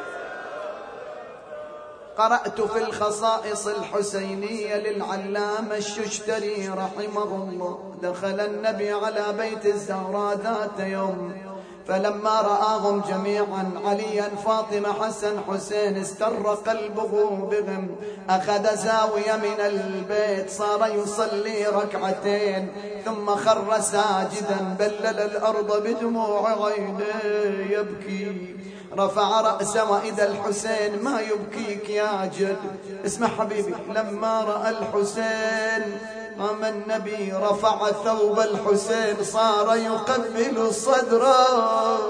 قرأت في الخصائص الحسينية للعلامة الششتري رحمه الله، دخل النبي على بيت الزهراء ذات يوم، فلما رآهم جميعا عليا فاطمة حسن حسين استر قلبه بهم، أخذ زاوية من البيت صار يصلي ركعتين ثم خر ساجدا بلل الأرض بدموع عينيه يبكي، رفع رأسه وإذا الحسين ما يبكيك يا جد. اسمع حبيبي، لما رأى الحسين قام النبي رفع ثوب الحسين صار يقبل صدره.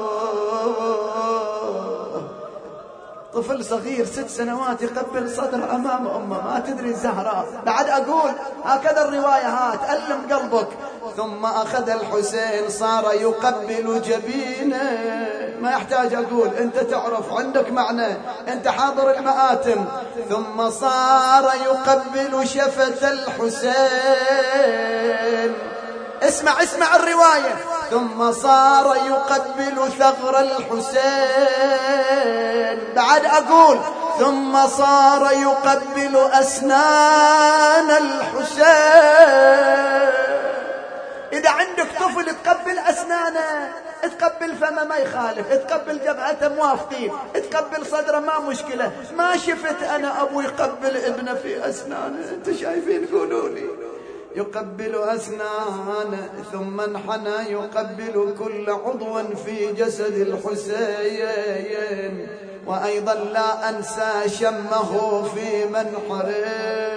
طفل صغير ست سنوات يقبل صدر أمام أمه، ما تدري الزهراء. بعد أقول هكذا الروايات ألم قلبك. ثم أخذ الحسين صار يقبل جبينه، ما يحتاج أقول، أنت تعرف عندك معنى، أنت حاضر المآتم. ثم صار يقبل شفة الحسين، اسمع اسمع الرواية، ثم صار يقبل ثغر الحسين. بعد أقول ثم صار يقبل أسنان الحسين. إذا عندك طفل تقبل أسنانه، تقبل فمه ما يخالف، تقبل جبهته موافقين، تقبل صدره ما مشكلة. ما شفت أنا أبو يقبل ابنه في أسنانه، أنت شايفين قولوا لي. يقبل أسنانه ثم انحنى يقبل كل عضو في جسد الحسين، وأيضا لا أنسى شمه في منحره.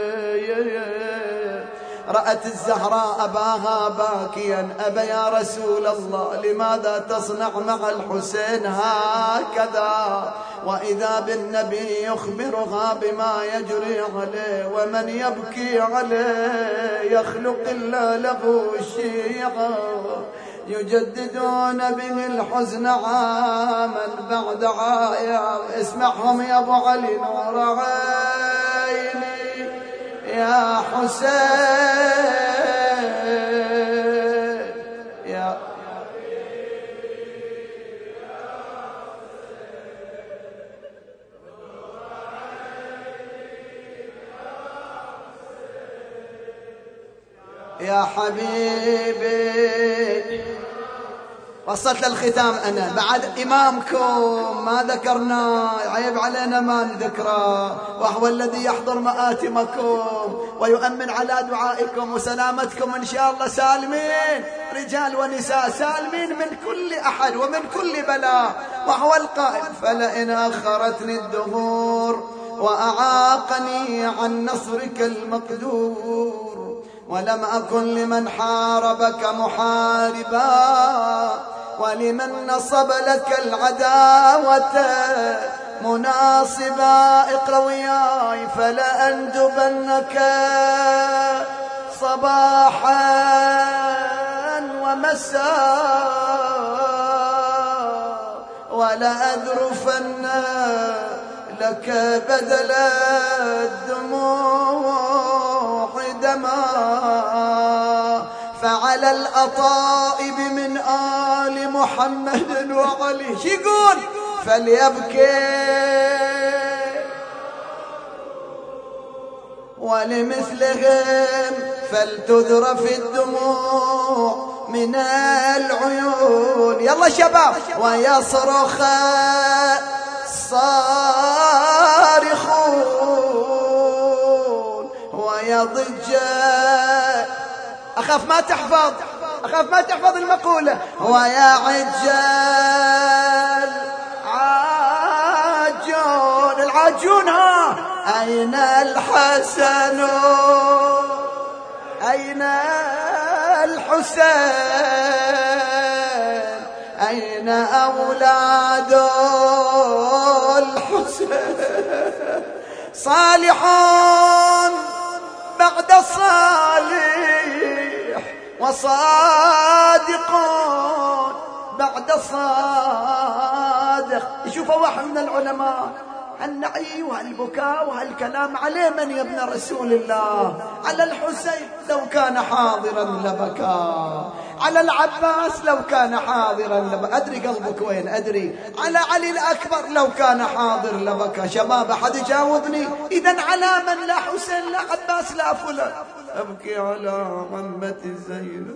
رأت الزهراء أباها باكيا، أبا يا رسول الله لماذا تصنع مع الحسين هكذا؟ وإذا بالنبي يخبرها بما يجري عليه، ومن يبكي عليه يخلق الله له الشيعة، يجددون به الحزن عاما بعد عام. اسمعهم يا أبو علي نور عيني يا حسين يا يا حبيبي. وصلت للختام أنا بعد إمامكم ما ذكرنا، عيب علينا ما نذكره، وهو الذي يحضر مآتمكم ويؤمن على دعائكم وسلامتكم إن شاء الله، سالمين رجال ونساء، سالمين من كل أحد ومن كل بلاء. وهو القائل فلئن أخرتني الدهور وأعاقني عن نصرك المقدور، ولم أكن لمن حاربك محاربا، ولمن نصب لك العداوة مناصبا. اقرأ وياي فلأندبنك صباحا ومساء، ولأذرفن لك بدل الدموع دما، فعلى الأطائب من آل محمد وعلي. شي يقول؟ فليبكي ولمثلهم فلتذرف الدموع من العيون. يلا شباب. ويصرخ الصارخون ويضج. أخاف ما تحفظ، أخاف ما تحفظ المقولة. ويعج العاجون. العاجون ها. أين الحسن أين الحسين أين أولاد الحسين. صالحون بعد صالح وصادقون بعد صادق. يشوفوا واحد من العلماء النعي وهالبكاء وهالكلام عليه من يا ابن رسول الله؟ على الحسين لو كان حاضرا لبكى، على العباس لو كان حاضرا لبكى. أدري قلبك وين، أدري. على علي الأكبر لو كان حاضر لبكى. شباب أحد يجاوبني؟ إذن على من؟ لا حسين لا عباس لا فلان. أبكي على عمتي زينب.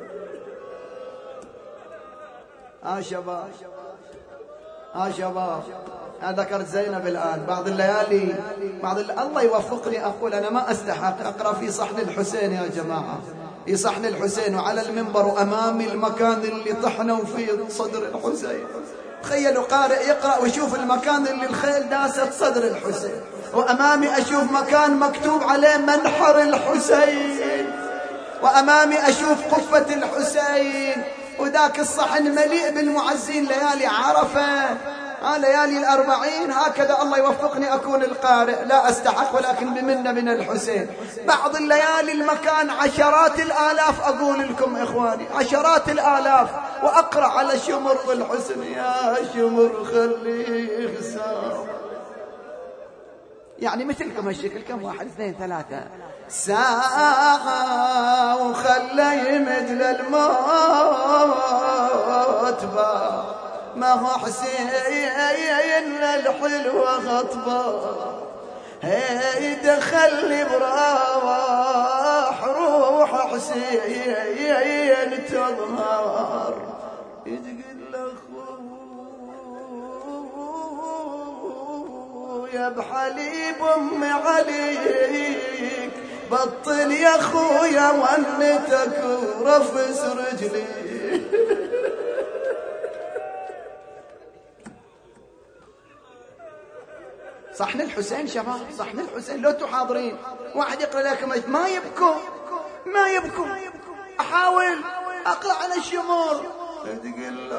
آه شباب، آه شباب، أنا ذكرت زينب الآن. بعض الليالي بعض ال... الله يوفقني أقول أنا ما أستحق أقرأ في صحن الحسين يا جماعة، في صحن الحسين وعلى المنبر وأمامي المكان اللي طحنوا فيه صدر الحسين. تخيلوا قارئ يقرأ ويشوف المكان اللي الخيل داست صدر الحسين، وأمامي أشوف مكان مكتوب عليه منحر الحسين، وأمامي أشوف قفة الحسين، وذاك الصحن مليء بالمعزين. ليالي عرفة، آه ليالي الأربعين. هكذا الله يوفقني أكون القارئ، لا أستحق ولكن بمنة من الحسين. بعض الليالي المكان عشرات الآلاف، أقول لكم إخواني عشرات الآلاف، وأقرأ على شمر الحسن. يا شمر خليه سام، يعني مثلكم هالشكل. كم واحد اثنين ثلاثة ساعة وخلي مثل الموت با، ما هو حسين الحلوة خطبة. هي دخل براح روح حسين تظهر. يتقل أخويا بحليب أم عليك، بطل يا أخويا ونتك ورفس رجلي. صحن الحسين شباب، صحن الحسين لو تحاضرين. واحد يقرأ لكم ما يبكوا ما يبكوا. أحاول أقرأ على الشمور. تقول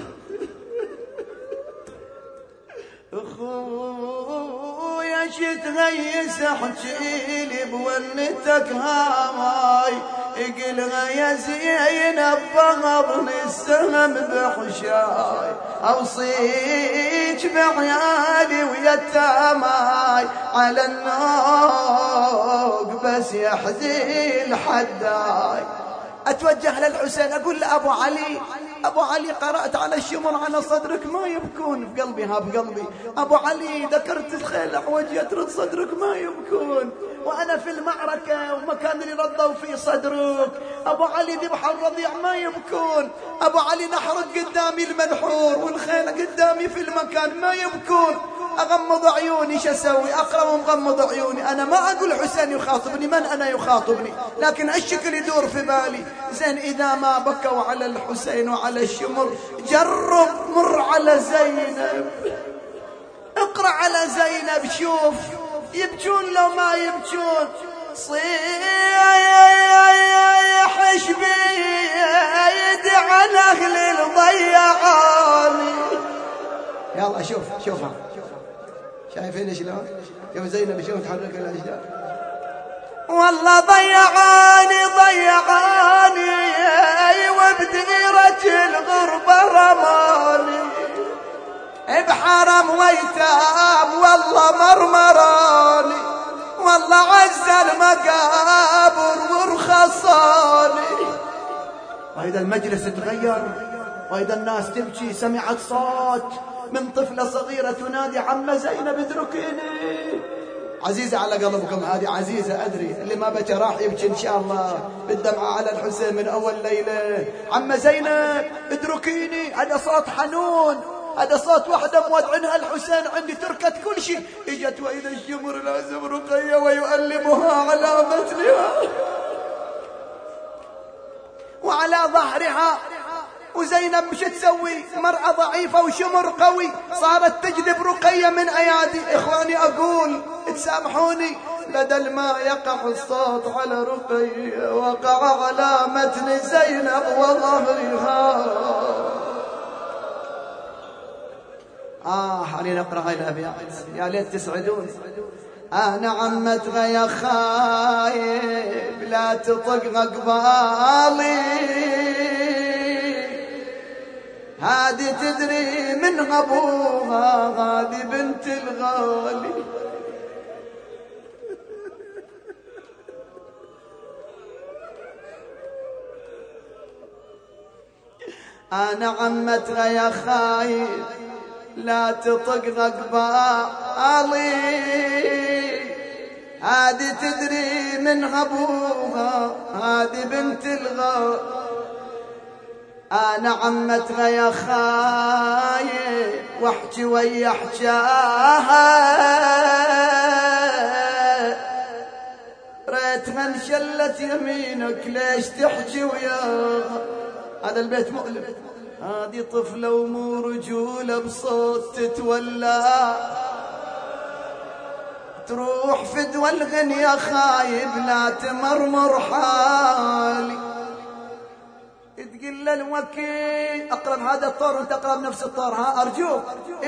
أخويا شتغيس احجيلي بونتك هاماي، اقلها يا زينب بغضن السهم بحشاي، اوصيك بعيالي ويتاماي على النوق بس يحزي الحداي. أتوجه للحسين أقول لأبو علي، أبو علي قرأت على الشمر على صدرك ما يبكون. في قلبي ها بقلبي أبو علي ذكرت الخيل أحوج يترد صدرك ما يبكون، وأنا في المعركة ومكان اللي رضوا فيه صدرك. أبو علي ذبح الرضيع ما يبكون. أبو علي نحرق قدامي المنحور والخيل قدامي في المكان ما يبكون. أغمض عيوني شو أسوي؟ أقرأ ومغمض عيوني. أنا ما أقول حسين يخاطبني، من أنا يخاطبني؟ لكن الشكل يدور في بالي. زين إذا ما بكوا على الحسين وعلى الشمر، جرب مر على زينب، اقرأ على زينب شوف يبكون لو ما يبكون. صيح شبيد عن أهل الضيعاني. يلا شوف شوفها، شايفين شلون؟ شوف زينب شلون تحرك الأجداد. والله ضيعاني ضيعاني وبديرة الغربة رماني، بحرم ويتام والله مرمراني، والله عز المقابر ورخصاني. وإذا المجلس تغير وإذا الناس تبكي سمعت صوت من طفلة صغيرة تنادي عم زينب اتركيني. عزيزة على قلبكم هذه، عزيزة أدري، اللي ما بكى راح يبكي إن شاء الله بالدمعة على الحسين من أول ليلة. عم زينب اتركيني، هذا صوت حنون، هذا صوت وحدة مودعنها الحسين عندي، تركت كل شيء، اجت وإذا الشمر لازم رقية ويؤلمها على متنها وعلى ظهرها. وزينب مش تسوي؟ مرأة ضعيفة وشمر قوي، صارت تجذب رقية من أيادي. إخواني أقول تسامحوني، بدل ما يقع الصوت على رقية وقع على متن زينب وظهرها. آه حالي نقرأ الأبيات يا ليت تسعدون. أنا عمتها يا خايب لا تطق قبالي، هادي تدري من أبوها، هادي بنت الغالي. أنا عمتها يا خايب لا تطق قبالي، هادي تدري من أبوها، هادي بنت الغالي. أنا عمتها يا خايب واحكي ويا حجاها، ريتها انشلت يمينك ليش تحكي وياها. هذا البيت مؤلم، هذه طفلة ومو رجولة بصوت تتولى، تروح فدوى الغنية خايب لا تمرمر حالي. تقول الوكيل اقرب هذا الطور وانت اقرب نفس الطور، ها ارجوك.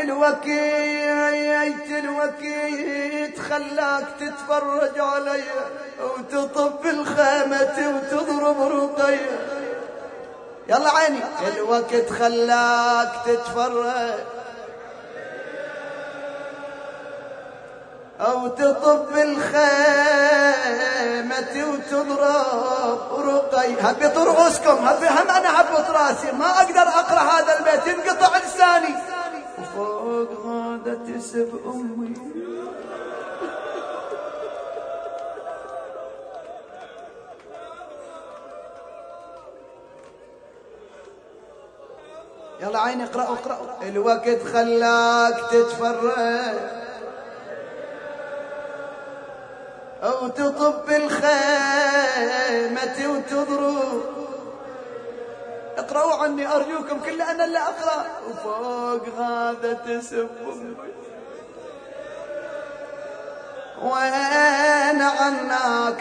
الوكيل الوكيل خلاك تتفرج علي وتطب الخيمة وتضرب رقية. يلا عيني. الوقت خلاك تتفرج أو تطب الخيمة وتضرب رقي. هبي رؤوسكم، هبي هم أنا هبط راسي، ما أقدر أقرأ هذا البيت ينقطع لساني. وفوق هذا تسب أمي يلا عيني اقرأوا اقرأوا. الوقت خلاك تتفرج أو تطب الخيمة وتضرب. اقرأوا عني أرجوكم، كل أنا اللي أقرأ. وفوق هذا تسب أمي وين عناك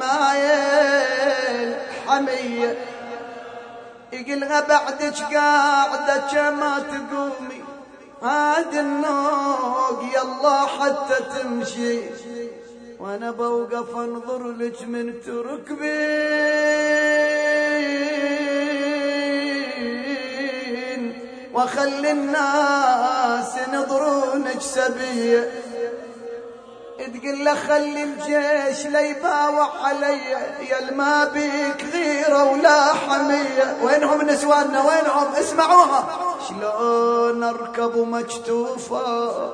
حمايل حمية، يقلها بعدك قاعدة ما تقومي، هاد النوق يلا حتى تمشي، وانا بوقف انظر لك من تركبين، واخلي الناس ينظرونك سبيه. تقول له خلي الجيش لا يباوع علي، يا الما بيك غيره ولا حميه. وينهم نسواننا وينهم؟ اسمعوها. شلون اركب مكتوفه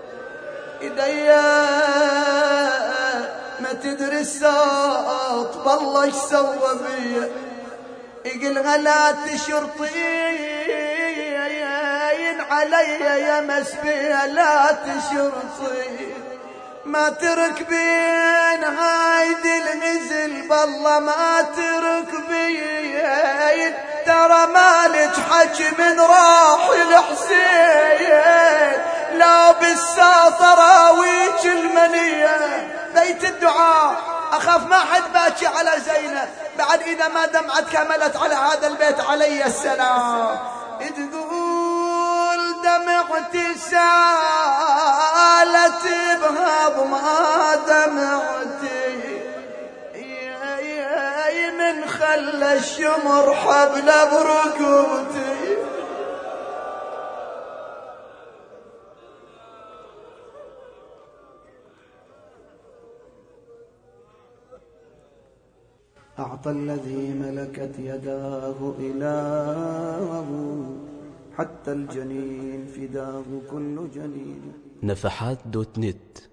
ايديا ما تدري الساط بالله ايش سوى بيا. يقولها لا تشرطين علي يا مسبيه، لا تشرطين ما تركبين هايدي الغزل بالله ما تركبين، ترى مالك حكي من راح الحسين، لا بالساطراويك المنية. بيت الدعاء أخاف ما حد باكي على زينب بعد إذا ما دمعت كملت على هذا البيت علي السلام. تقول دمعتي سالت بهض ما دمعتي، يا من خلى الشمر حبل بركوتي. أعطى الذي ملكت يداه إله، حتى الجنين فداه كل جنين. نفحات دوت نت